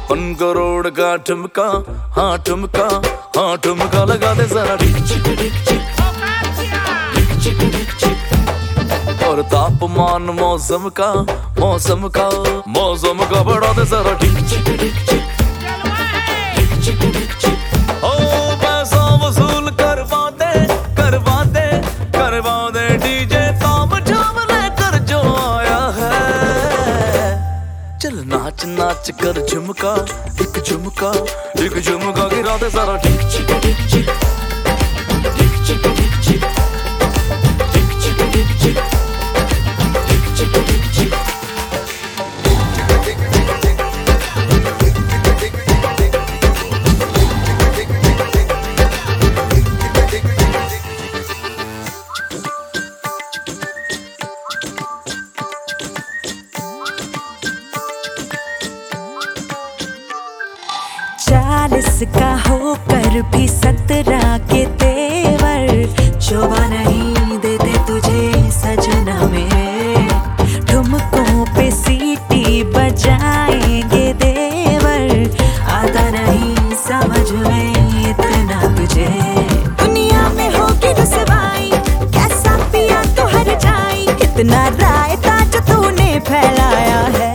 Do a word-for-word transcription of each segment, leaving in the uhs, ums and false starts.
छप्पन करोड़ का ठुमका, हाँ ठुमका, हाँ ठुमका लगा दे जरा ढिक चिक ढिक चिक ढिक चिक ढिक चिक। और तापमान मौसम का, मौसम का, मौसम का बढ़ा दे जरा ढिक चिक ढिक चिक ढिक चिक ढिक चिक। ओ पैसा वसूल करवा दे, करवा दे, करवा दे डीजे ताम झाम लेकर जो आया है। चल नाच नाच कर झुमका, एक झुमका, एक झुमका गिरा दे जरा ढिक चिक ढिक चिक ढिक चिक ढिक चिक ढिक चिक ढिक चिक ढिक चिक ढिक चिक। चालीस का होकर भी सत्रह के तेवर शोभा नहीं देते तुझे सजना में। ठुमकों पे सीटी बजाएंगे देवर, आता नहीं समझ में इतना तुझे। दुनिया में होगी रुसवाई, कैसा पिया तो हर जाई, कितना रायता जो तूने फैलाया है।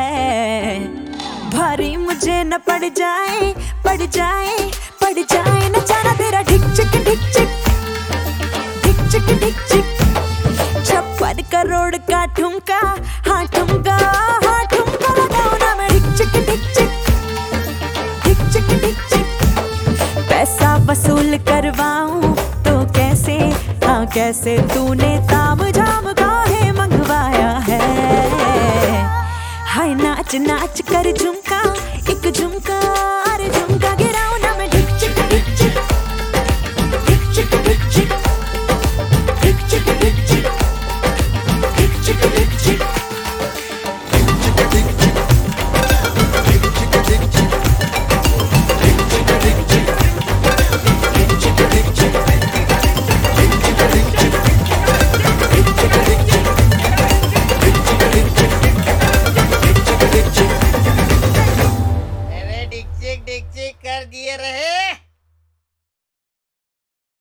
भारी मुझे न पड़ जाए, पड़ जाए, पड़ जाए न जाना तेरा ढिक चिक ढिक चिक ढिक चिक ढिक चिक। छप्पन करोड़ का ठुमका, हाँ ठुमका, हाँ ठुमका लगाओ ना मैं ढिक चिक ढिक चिक ढिक चिक ढिक चिक। पैसा वसूल करवाऊं तो कैसे, हाँ कैसे, तूने ताम झाम काहे मंगवाया है। हाय नाच नाच कर झूम